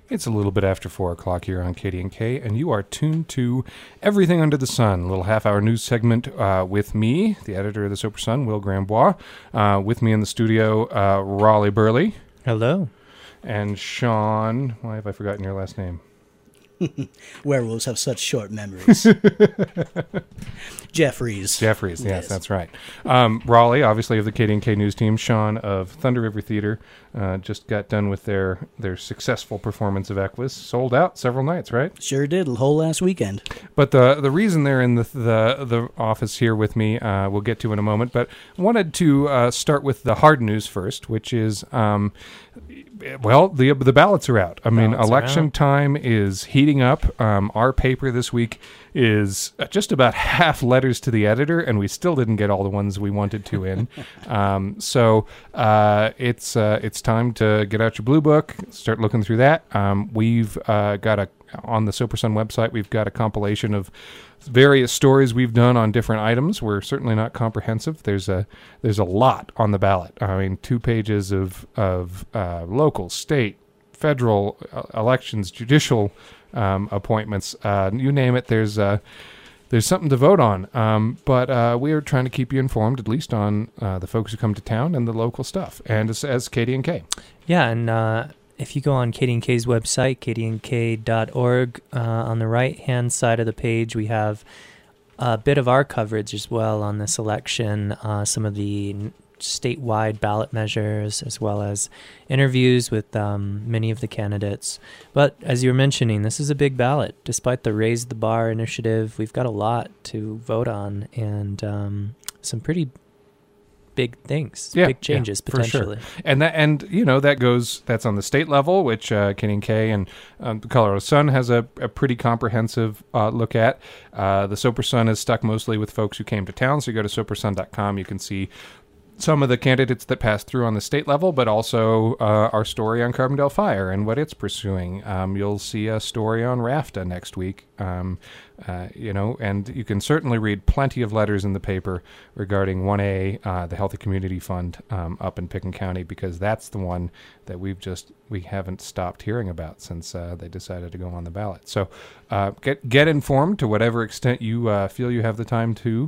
It's a little bit after 4 o'clock here on KDNK, and you are tuned to Everything Under the Sun, a little half-hour news segment with me, the editor of the Soper Sun, Will Grambois. With me in the studio, Raleigh Burley. Hello. And Sean, why have I forgotten your last name? Werewolves have such short memories. Jeffries, yes, that's right. Raleigh, obviously, of the KDNK News Team. Sean of Thunder River Theater just got done with their successful performance of Equus. Sold out several nights, right? Sure did, the whole last weekend. But the reason they're in the office here with me, we'll get to in a moment. But I wanted to start with the hard news first, which is... the ballots are out. I mean, election time is heating up. Our paper this week is just about half letters to the editor, and we still didn't get all the ones we wanted to in. So it's time to get out your blue book, start looking through that. We've got on the Soper Sun website, we've got a compilation of various stories we've done on different items. We're certainly not comprehensive. There's a lot on the ballot. I mean, 2 pages of local, state, federal elections, judicial appointments. You name it. There's something to vote on. But we are trying to keep you informed, at least on the folks who come to town and the local stuff. And as KDNK. Yeah, and if you go on KDNK's website, kdnk.org, on the right-hand side of the page, we have a bit of our coverage as well on this election, some of the statewide ballot measures, as well as interviews with many of the candidates. But as you were mentioning, this is a big ballot. Despite the Raise the Bar initiative, we've got a lot to vote on, and some pretty big things, big changes potentially. For sure. That's on the state level, which KDNK and the Colorado Sun has a pretty comprehensive look at. The Soper Sun is stuck mostly with folks who came to town, so you go to sopersun.com, you can see some of the candidates that passed through on the state level, but also our story on Carbondale Fire and what it's pursuing. You'll see a story on RAFTA next week. And you can certainly read plenty of letters in the paper regarding 1A, the Healthy Community Fund up in Picken County, because that's the one that we haven't stopped hearing about since they decided to go on the ballot. So get informed to whatever extent you feel you have the time to,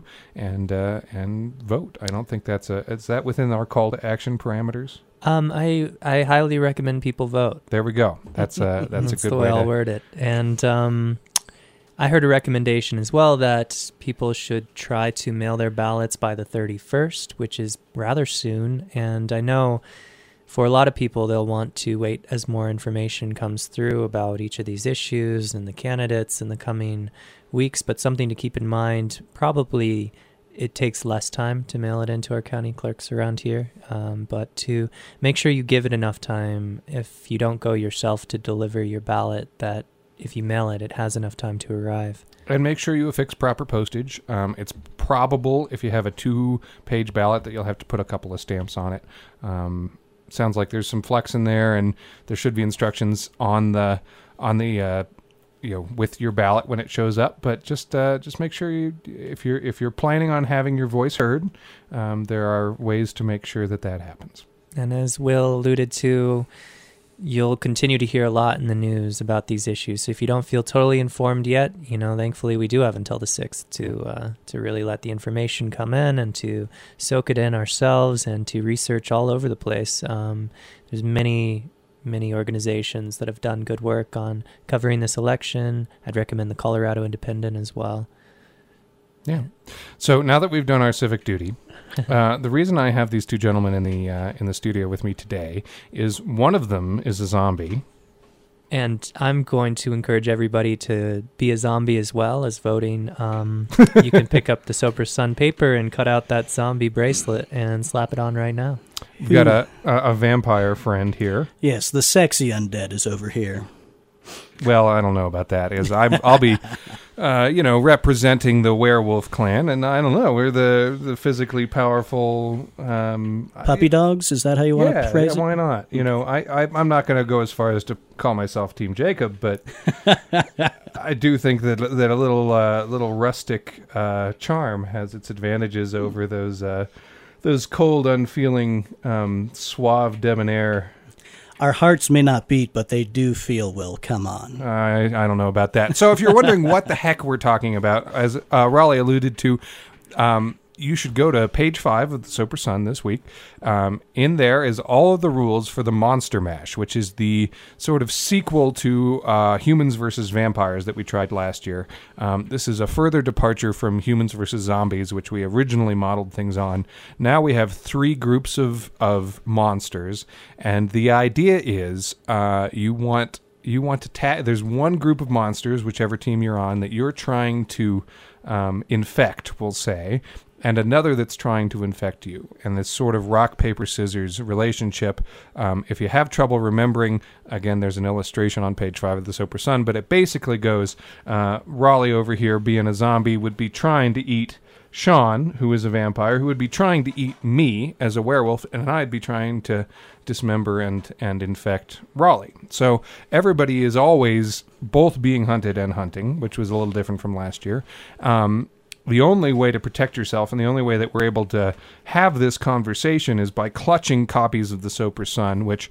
and vote. I don't think is that within our call to action parameters? I highly recommend people vote. There we go. That's a good the way I'll word it. And I heard a recommendation as well that people should try to mail their ballots by the 31st, which is rather soon. And I know for a lot of people, they'll want to wait as more information comes through about each of these issues and the candidates in the coming weeks. But something to keep in mind, probably it takes less time to mail it into our county clerks around here. But to make sure you give it enough time, if you don't go yourself to deliver your ballot, that if you mail it, it has enough time to arrive. And make sure you affix proper postage. It's probable, if you have a 2-page ballot, that you'll have to put a couple of stamps on it. Sounds like there's some flex in there, and there should be instructions on the with your ballot when it shows up. But just make sure if you're planning on having your voice heard, there are ways to make sure that happens. And as Will alluded to, you'll continue to hear a lot in the news about these issues. So if you don't feel totally informed yet, thankfully we do have until the 6th to really let the information come in and to soak it in ourselves and to research all over the place. There's many organizations that have done good work on covering this election. I'd recommend the Colorado Independent as well. Yeah. So now that we've done our civic duty, the reason I have these 2 gentlemen in the studio with me today is one of them is a zombie. And I'm going to encourage everybody to be a zombie as well as voting. You can pick up the Soper Sun paper and cut out that zombie bracelet and slap it on right now. We've got a vampire friend here. Yes, the sexy undead is over here. Well, I don't know about that. I'll be, representing the werewolf clan, and I don't know. We're the physically powerful puppy dogs. Is that how you want to phrase it? Yeah, why not? I'm not going to go as far as to call myself Team Jacob, but I do think that a little rustic charm has its advantages over those cold, unfeeling, suave debonair Our hearts may not beat, but they do feel, Will. Come on. I don't know about that. So if you're wondering what the heck we're talking about, as Raleigh alluded to, you should go to page 5 of the Soper Sun this week. In there is all of the rules for the Monster Mash, which is the sort of sequel to Humans versus Vampires that we tried last year. This is a further departure from Humans versus Zombies, which we originally modeled things on. Now we have 3 groups of monsters, and the idea is you want to tag. There's one group of monsters, whichever team you're on, that you're trying to infect, we'll say, and another that's trying to infect you. And this sort of rock, paper, scissors relationship, if you have trouble remembering, again, there's an illustration on page 5 of the Soper Sun, but it basically goes, Raleigh over here, being a zombie, would be trying to eat Sean, who is a vampire, who would be trying to eat me as a werewolf, and I'd be trying to dismember and infect Raleigh. So everybody is always both being hunted and hunting, which was a little different from last year. The only way to protect yourself and the only way that we're able to have this conversation is by clutching copies of the Soper Sun, which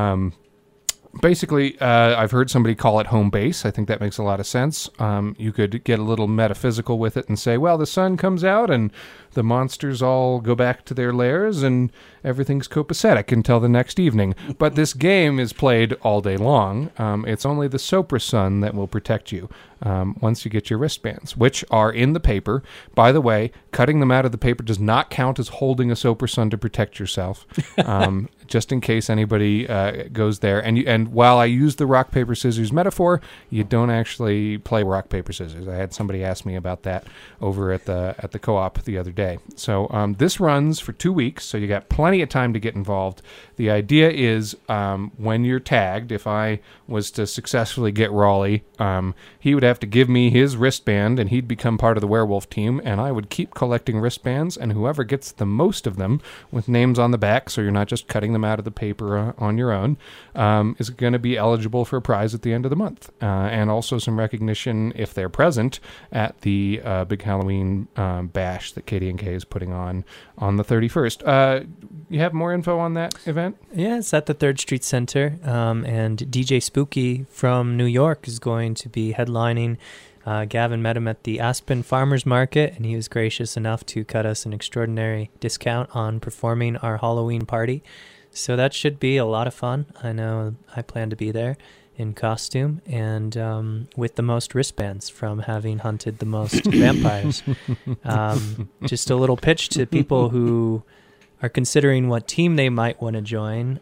basically I've heard somebody call it home base. I think that makes a lot of sense. You could get a little metaphysical with it and say, well, the sun comes out and the monsters all go back to their lairs and everything's copacetic until the next evening. But this game is played all day long. It's only the Soper Sun that will protect you once you get your wristbands, which are in the paper. By the way, cutting them out of the paper does not count as holding a Soper Sun to protect yourself, just in case anybody goes there. And while I use the rock, paper, scissors metaphor, you don't actually play rock, paper, scissors. I had somebody ask me about that over at the co-op the other day. So this runs for 2 weeks, so you got plenty of time to get involved. The idea is when you're tagged, if I was to successfully get Raleigh, he would have to give me his wristband, and he'd become part of the werewolf team, and I would keep collecting wristbands, and whoever gets the most of them with names on the back, so you're not just cutting them out of the paper on your own, is going to be eligible for a prize at the end of the month, and also some recognition if they're present at the big Halloween bash that KD&K is putting on the 31st. You have more info on that event? Yeah, it's at the 3rd Street Center, and DJ Spooky from New York is going to be headlining. Gavin met him at the Aspen Farmers Market, and he was gracious enough to cut us an extraordinary discount on performing our Halloween party. So that should be a lot of fun. I know I plan to be there in costume and with the most wristbands from having hunted the most vampires. Just a little pitch to people who are considering what team they might want to join.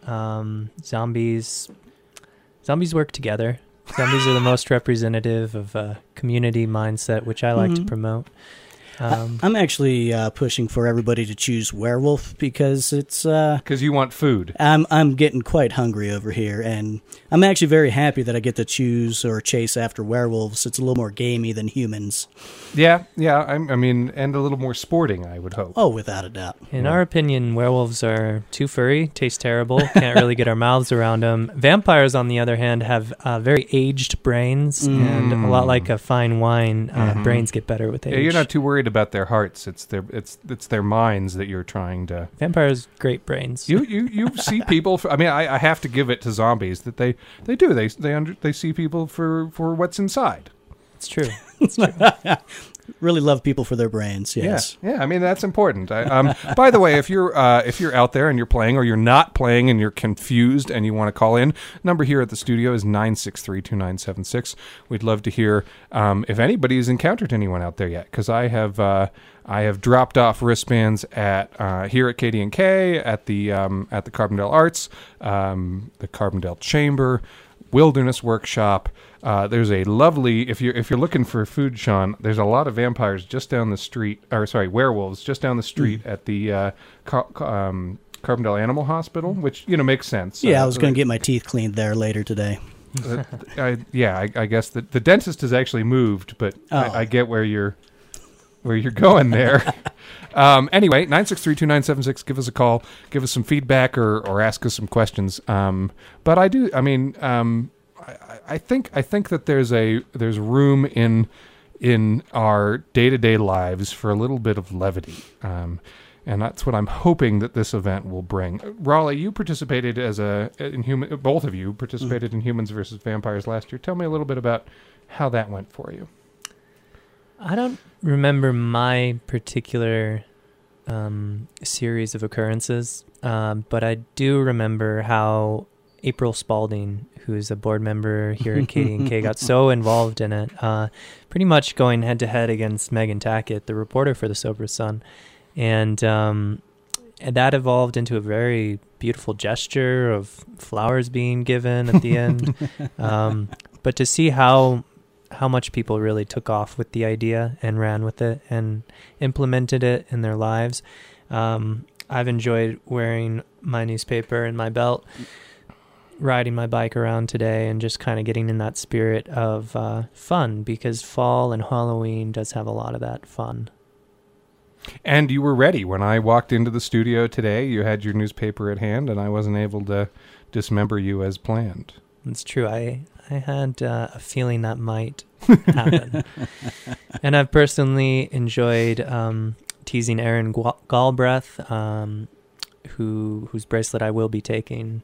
Zombies work together. Zombies are the most representative of a community mindset, which I like to promote. I'm actually pushing for everybody to choose werewolf because it's because you want food. I'm getting quite hungry over here, and I'm actually very happy that I get to choose or chase after werewolves. It's a little more gamey than humans. Yeah. I mean, and a little more sporting, I would hope. Oh, without a doubt. In our opinion, werewolves are too furry, taste terrible, can't really get our mouths around them. Vampires, on the other hand, have very aged brains, and a lot like a fine wine, brains get better with age. Yeah, you're not too worried about their hearts. It's their minds that you're trying to. Vampires, great brains. You see people. I mean, I have to give it to zombies that they do. They see people for what's inside. It's true. Really love people for their brains. Yes. Yeah. I mean, that's important. By the way, if you're out there and you're playing, or you're not playing and you're confused and you want to call in, number here at the studio is 963-2976. We'd love to hear if anybody's encountered anyone out there yet, because I have dropped off wristbands at here at KD&K, at the Carbondale Arts, the Carbondale Chamber, Wilderness Workshop. There's a lovely, if you're looking for food, Sean, there's a lot of vampires just down the street, werewolves just down the street at the Carbondale Animal Hospital, which makes sense. Yeah, I was going to get my teeth cleaned there later today. I guess the dentist has actually moved, but I get where you're going there. Anyway, 963-2976, give us a call, give us some feedback or ask us some questions. But I think that there's room in our day-to-day lives for a little bit of levity. And that's what I'm hoping that this event will bring. Raleigh, you participated both of you participated in Humans versus Vampires last year. Tell me a little bit about how that went for you. I don't remember my particular series of occurrences, but I do remember how April Spalding, who's a board member here at KD&K, got so involved in it, pretty much going head-to-head against Megan Tackett, the reporter for the Sober Sun. And that evolved into a very beautiful gesture of flowers being given at the end. But to see how much people really took off with the idea and ran with it and implemented it in their lives, I've enjoyed wearing my newspaper in my belt, riding my bike around today, and just kind of getting in that spirit of fun, because fall and Halloween does have a lot of that fun. And you were ready. When I walked into the studio today, you had your newspaper at hand, and I wasn't able to dismember you as planned. It's true. I had a feeling that might happen. And I've personally enjoyed teasing Aaron Galbraith, whose bracelet I will be taking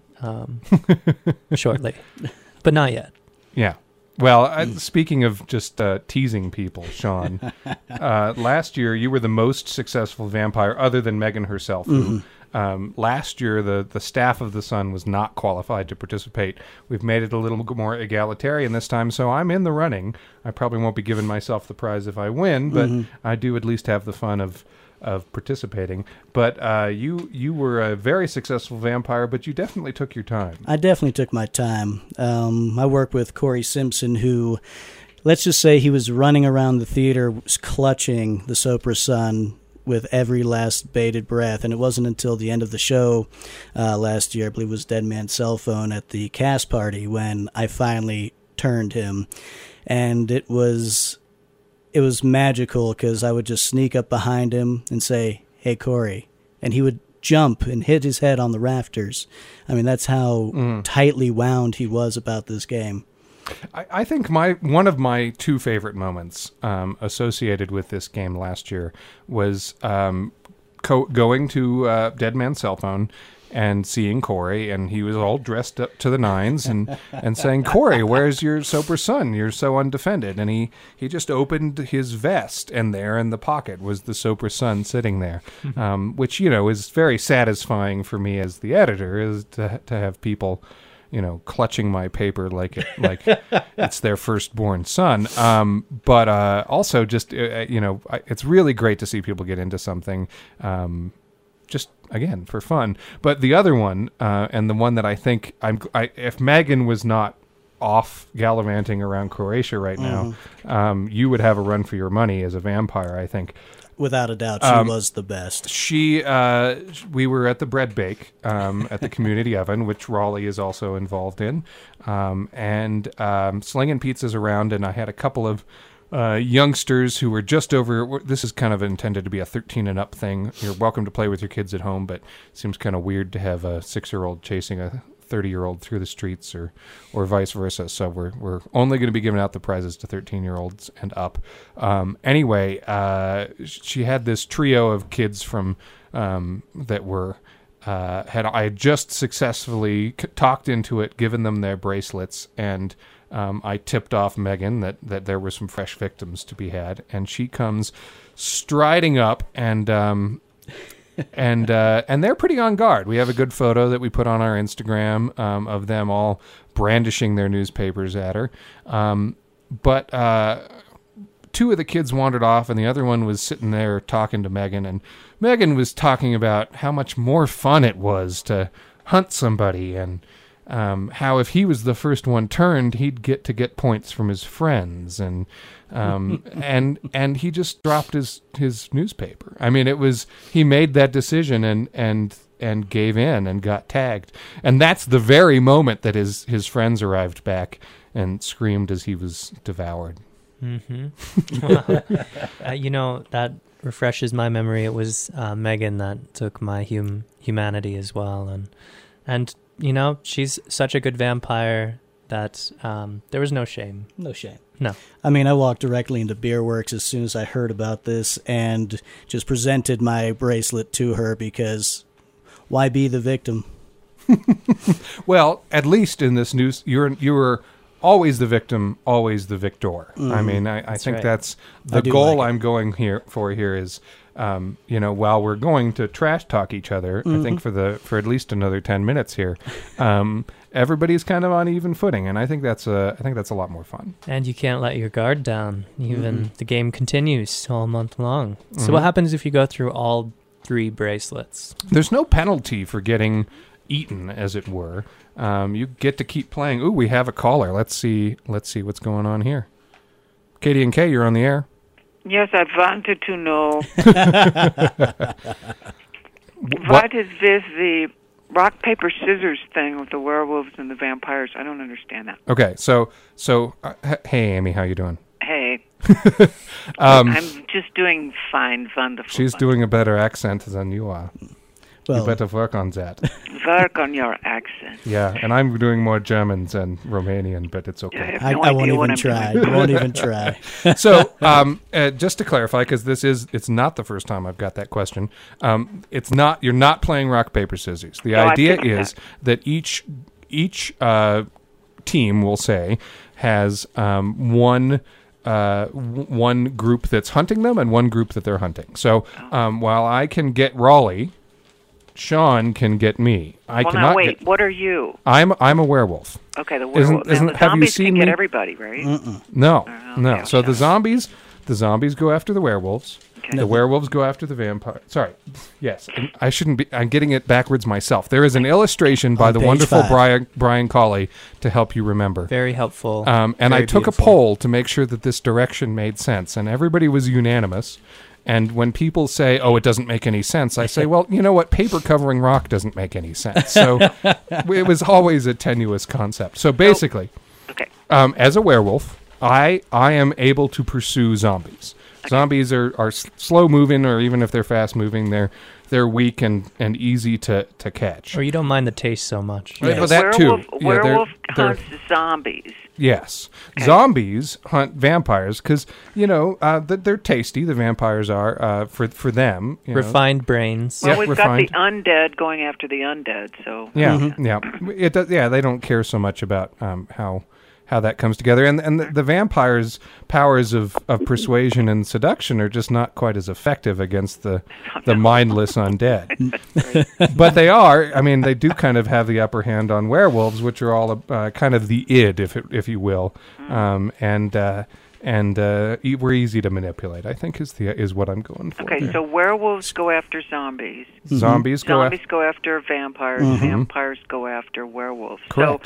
shortly, but not yet. Yeah. Well, speaking of just teasing people, Sean, last year you were the most successful vampire other than Megan herself, who last year the staff of the Sun was not qualified to participate. We've made it a little more egalitarian this time, so I'm in the running. I probably won't be giving myself the prize if I win, but I do at least have the fun of participating. But you were a very successful vampire, but you definitely took your time. I definitely took my time. I work with Corey Simpson, who, let's just say he was running around the theater clutching the Soper Sun with every last bated breath. And it wasn't until the end of the show last year, I believe it was Dead Man's Cell Phone at the cast party, when I finally turned him. And it was magical, because I would just sneak up behind him and say, "Hey, Corey," and he would jump and hit his head on the rafters. I mean, that's how tightly wound he was about this game. I think one of my two favorite moments associated with this game last year was going to Dead Man's Cell Phone and seeing Corey, and he was all dressed up to the nines, and saying, "Corey, where's your Soper Sun? You're so undefended." And he just opened his vest, and there in the pocket was the Soper Sun sitting there, which, is very satisfying for me as the editor, is to have people, clutching my paper like it's their firstborn son. But also just, it's really great to see people get into something, just again for fun. But the other one, and the one that I think if Megan was not off gallivanting around Croatia right now, you would have a run for your money as a vampire, I think. Without a doubt, she was the best. We were at the bread bake at the community oven, which Raleigh is also involved in, and slinging pizzas around. And I had a couple of youngsters who were just over. This is kind of intended to be a 13 and up thing. You're welcome to play with your kids at home, but it seems kind of weird to have a 6-year-old chasing a 30-year-old through the streets, or vice versa. So we're only going to be giving out the prizes to 13-year-olds and up. Anyway, she had this trio of kids from that were I had just successfully talked into it, given them their bracelets, and I tipped off Megan that there were some fresh victims to be had, and she comes striding up and they're pretty on guard. We have a good photo that we put on our Instagram of them all brandishing their newspapers at her. But two of the kids wandered off, and the other one was sitting there talking to Megan, and Megan was talking about how much more fun it was to hunt somebody, and how if he was the first one turned, he'd get points from his friends, and he just dropped his newspaper. I mean, he made that decision and gave in and got tagged, and that's the very moment that his friends arrived back and screamed as he was devoured. That refreshes my memory. It was Megan that took my humanity as well, and she's such a good vampire that there was no shame. No shame. No. I mean, I walked directly into Beer Works as soon as I heard about this and just presented my bracelet to her because why be the victim? Well, at least in this news, you're always the victim, always the victor. I mean, I think right. that's the goal I'm going here is, while we're going to trash talk each other, I think for at least another 10 minutes here, everybody's kind of on even footing, and I think that's a lot more fun. And you can't let your guard down. Even the game continues all month long. So what happens if you go through all 3 bracelets? There's no penalty for getting eaten, as it were. You get to keep playing. Ooh, we have a caller. Let's see what's going on here. Katie and Kay, you're on the air. Yes, I wanted to know What? what is this, the rock, paper, scissors thing with the werewolves and the vampires? I don't understand that. Okay, so hey, Amy, how you doing? Hey, I'm just doing fine, wonderful. She's fun. doing a better accent than you are. You Well, better work on that. Work on your accent. Yeah, and I'm doing more Germans and Romanian, but it's okay. I have no I idea won't what even I'm try. doing. I won't even try. So, just to clarify, because it's not the first time I've got that question. You're not playing rock paper scissors. The No, I idea picked is that each team, we'll say, has one group that's hunting them and one group that they're hunting. So, while I can get Raleigh, Sean can get me. Now wait, what are you? I'm a werewolf. Okay, the werewolf. Isn't- the have you zombies seen can get me? everybody, right? No. okay, So the sorry. zombies go after the werewolves. Okay. The werewolves go after the vampire. Sorry. Yes. I shouldn't be. I'm getting it backwards myself. There is an illustration by On the page wonderful 5. Brian Colley to help you remember. Very helpful. And I Very took beautiful. a poll to make sure that this direction made sense, and everybody was unanimous. And when people say, "Oh, it doesn't make any sense," I say, "Well, you know what? Paper covering rock doesn't make any sense." So it was always a tenuous concept. So basically, Okay. as a werewolf, I am able to pursue zombies. Okay. Zombies are slow moving, or even if they're fast moving, they're weak and easy to catch. Or you don't mind the taste so much. Right, Yes. well, that too. Werewolf they're- hunts zombies. Yes. Okay. Zombies hunt vampires because, they're tasty. The vampires are for them. Refined brains. Yeah, Well, we've refined. got the undead going after the undead, so... Yeah, yeah. It does, yeah, they don't care so much about how that comes together. And the vampires' powers of persuasion and seduction are just not quite as effective against the mindless undead. But they are. I mean, they do kind of have the upper hand on werewolves, which are all kind of the id, if you will. We're easy to manipulate, I think, is what I'm going for. Okay, there. so werewolves go after zombies. Zombies go Zombies go after vampires. Vampires go after werewolves. Correct. So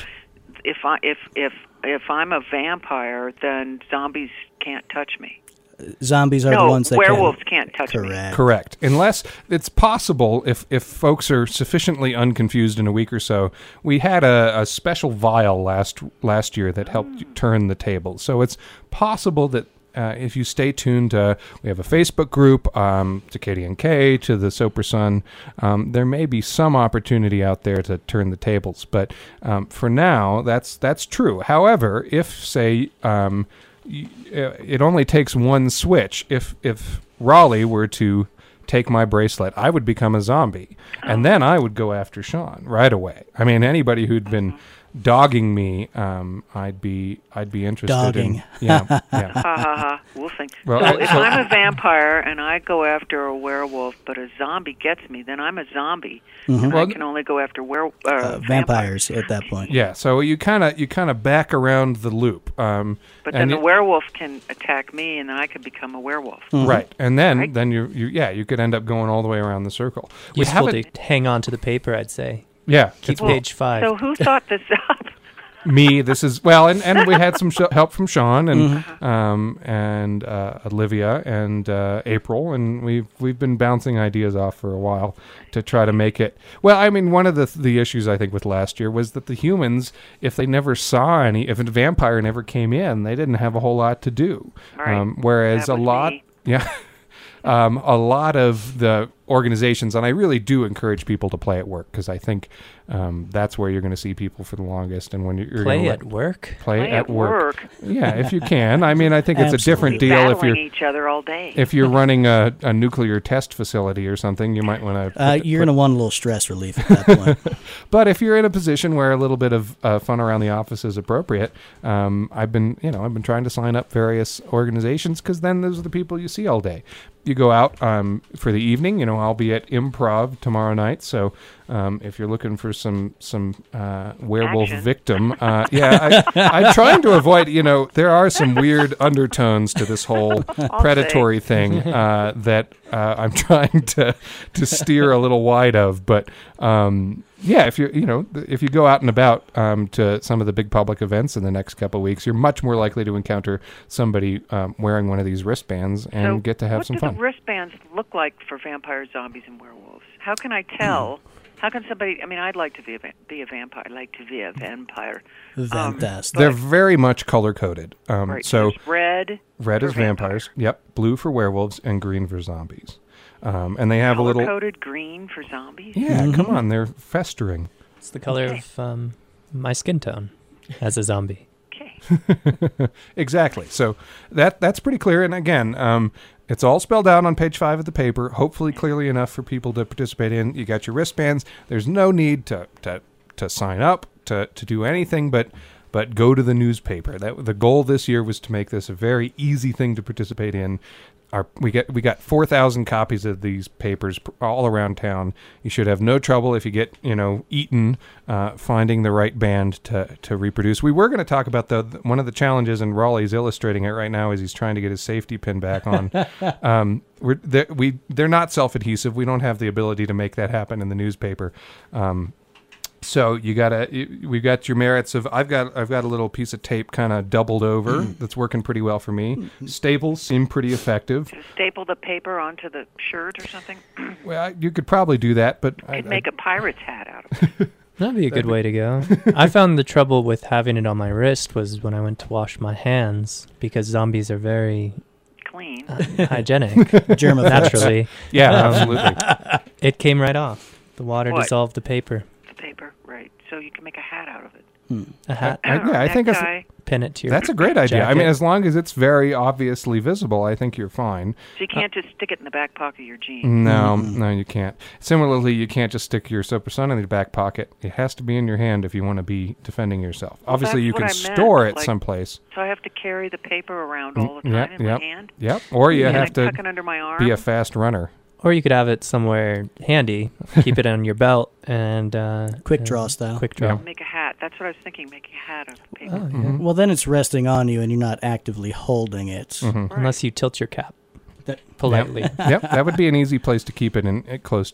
if I'm a vampire, then zombies can't touch me. Zombies are the ones that werewolves can't touch me. Correct. Unless it's possible, if folks are sufficiently unconfused in a week or so, we had a special vial last year that helped turn the table. So it's possible that if you stay tuned, we have a Facebook group to Katie and Kay, to the Soper Sun. There may be some opportunity out there to turn the tables, but for now, that's true. However, if say it only takes one switch. If Raleigh were to take my bracelet, I would become a zombie, and then I would go after Sean right away. I mean, anybody who'd been dogging me, I'd be interested Dogging. in. Yeah. Ha ha ha. We'll think. Well, So if I'm a vampire and I go after a werewolf, but a zombie gets me, then I'm a zombie, and Well, I can only go after vampires at that point. Yeah, so you kind of back around the loop. But then the werewolf can attack me, and then I could become a werewolf. Right, and then Right. then you could end up going all the way around the circle. We Useful haven't, to hang on to the paper, I'd say. yeah, Keep it's page 5. So who thought this up? me. This is and we had some help from Sean and Olivia and April, and we've been bouncing ideas off for a while to try to make it. Well, I mean, one of the issues I think with last year was that the humans, if they never saw if a vampire never came in, they didn't have a whole lot to do. Right. Whereas That a was lot, me. yeah. A lot of the organizations, and I really do encourage people to play at work because I think that's where you're going to see people for the longest. And when you're Play gonna at work? play at work. Yeah, if you can. I mean, I think it's a different Be deal if battling you're each other all day. if you're running a nuclear test facility or something. You might want to. You're going to want a little stress relief at that point. But if you're in a position where a little bit of fun around the office is appropriate, I've been trying to sign up various organizations because then those are the people you see all day. You go out for the evening. I'll be at Improv tomorrow night. So if you're looking for some werewolf Action. victim, I'm trying to avoid. There are some weird undertones to this whole predatory thing that I'm trying to steer a little wide of. But if you go out and about to some of the big public events in the next couple of weeks, you're much more likely to encounter somebody wearing one of these wristbands and get to have some fun. What do the wristbands look like for vampires, zombies, and werewolves? How can I tell? How can somebody? I mean, I'd like to be a vampire. I'd like to be a vampire. Fantastic. They're very much color coded. Right. So there's red. red for is vampires. Yep. Blue for werewolves and green for zombies. And they have a little. Color-coded green for zombies. Yeah, come on, they're festering. It's the color of my skin tone as a zombie. Okay. Exactly. So that's pretty clear. And again, it's all spelled out on page 5 of the paper, hopefully clearly enough for people to participate in. You got your wristbands. There's no need to sign up, to do anything but go to the newspaper. The goal this year was to make this a very easy thing to participate in. We got 4,000 copies of these papers all around town. You should have no trouble if you get eaten finding the right band to reproduce. We were going to talk about one of the challenges, and Raleigh's illustrating it right now as he's trying to get his safety pin back on. They're not self-adhesive. We don't have the ability to make that happen in the newspaper. So we've got your merits of I've got a little piece of tape kind of doubled over that's working pretty well for me. Staples seem pretty effective. To staple the paper onto the shirt or something. Well, you could probably do that, but Could make a pirate's hat out of it. That'd be a good way to go. I found the trouble with having it on my wrist was when I went to wash my hands because zombies are very Clean. hygienic Germaphobe. naturally. yeah, absolutely. It came right off. The water What? dissolved the paper. The paper, right. So you can make a hat out of it. A hat. I think Necktie. Pin it to your that's a great idea. I mean, jacket. as long as it's very obviously visible, I think you're fine. So you can't just stick it in the back pocket of your jeans. No, you can't. Similarly, you can't just stick your Super Sun in your back pocket. It has to be in your hand if you want to be defending yourself. Well, Obviously, that's you what can I meant, store it like- someplace. So I have to carry the paper around all the time Yep, in yep, my hand? yep. Or you Can have I to tuck it under my arm? be a fast runner. Or you could have it somewhere handy. Keep it on your belt and Quick draw style. Quick draw. Make a hat. That's what I was thinking, making a hat out of paper. Oh, yeah. Mm-hmm. Well, then it's resting on you, and you're not actively holding it. Right. Unless you tilt your cap That- politely. Yep, that would be an easy place to keep it in close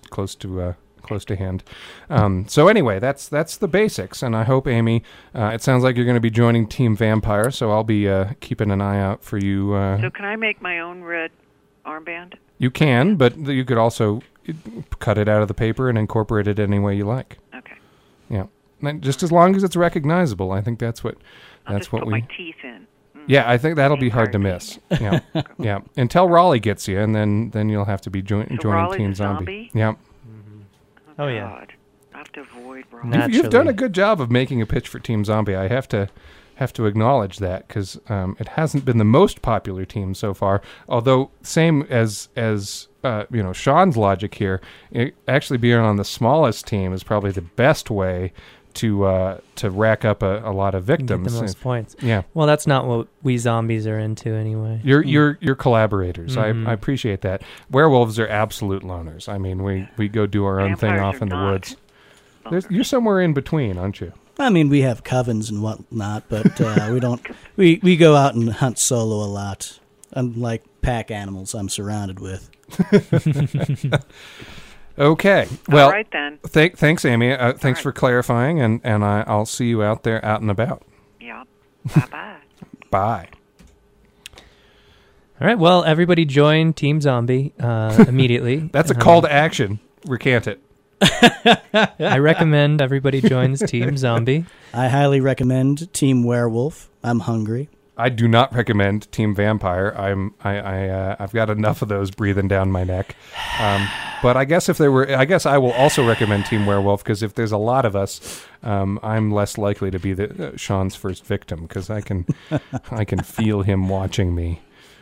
to hand. So anyway, that's the basics, and I hope, Amy, it sounds like you're going to be joining Team Vampire, so I'll be keeping an eye out for you. So can I make my own red armband? You can, but you could also cut it out of the paper and incorporate it any way you like. Okay. Yeah, and just as long as it's recognizable. I think that's what I'll just put we. my teeth in. Yeah, I think that'll be hard to Vampire miss. Yeah, yeah. Until Raleigh gets you, and then you'll have to be joining Raleigh's Team a Zombie. zombie? Yeah, Oh, yeah. God. I have to avoid Raleigh. you've done Naturally. a good job of making a pitch for Team Zombie. I have to acknowledge that because it hasn't been the most popular team so far. Although same as Sean's logic here, actually being on the smallest team is probably the best way to rack up a lot of Get victims. the most points. Yeah, Well, that's not what we zombies are into anyway. you're collaborators. Mhm. I appreciate that. Werewolves are absolute loners. I mean, we go do our own thing Vampires off are in the not woods. loners. You're somewhere in between, aren't you? I mean, we have covens and whatnot, but we don't. We go out and hunt solo a lot. Unlike pack animals, I'm surrounded with. Okay. Well, All right, then. thanks, Amy. Thanks right. for clarifying, and I'll see you out there, out and about. Yeah. Bye-bye. Bye. All right. Well, everybody join Team Zombie immediately. That's a call to action. Recant it. I recommend everybody joins Team Zombie. I highly recommend Team Werewolf. I'm hungry. I do not recommend Team Vampire. I've got enough of those breathing down my neck. But I guess I will also recommend Team Werewolf, because if there's a lot of us, I'm less likely to be Sean's first victim, because I can feel him watching me.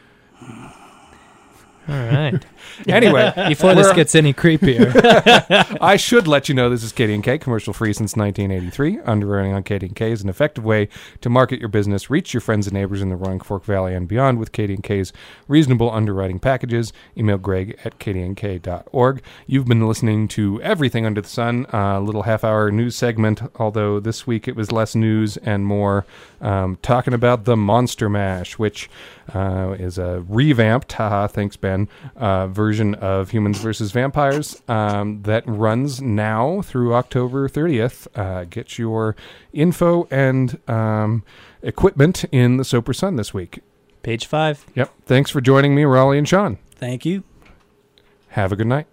All right. Anyway, before this gets any creepier, I should let you know this is KD&K, commercial free since 1983. Underwriting on KD&K is an effective way to market your business, reach your friends and neighbors in the Roaring Fork Valley and beyond with KD&K's reasonable underwriting packages. Email greg@kdnk.org. You've been listening to Everything Under the Sun, a little half-hour news segment, although this week it was less news and more talking about the Monster Mash, which is a revamped, thanks Ben, version of Humans vs. Vampires that runs now through October 30th. Get your info and equipment in the Soper Sun this week. Page 5. Yep. Thanks for joining me, Raleigh and Sean. Thank you. Have a good night.